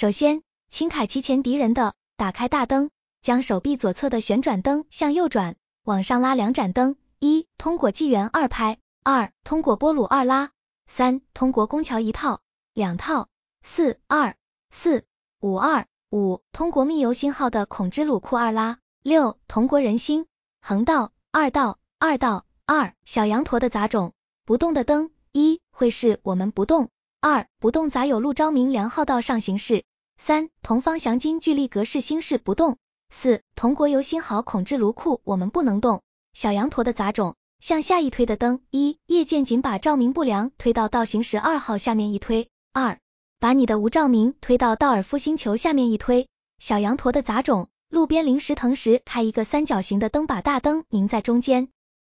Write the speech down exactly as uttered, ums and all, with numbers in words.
首先，请凯其前敌人的，打开大灯，将手臂左侧的旋转灯向右转，往上拉两盏灯，一、通过纪元二拍，二、通过波鲁二拉，三、通过宫桥一套、两套，四、二、四、五二、五、通过密游星号的孔之鲁库二拉，六、通过人星、横道、二道、二道，二、小羊驼的杂种，不动的灯，一、会是我们不动，二、不动杂有陆昭明良号道上行式，三、同方祥金巨力格式星式不动，四、同国游星号孔之卢库我们不能动，小羊驼的杂种，向下一推的灯，一、叶剑仅把照明不良推到道行十二号下面一推，二、把你的无照明推到道尔夫星球下面一推，小羊驼的杂种，路边临时藤时开一个三角形的灯，把大灯拧在中间，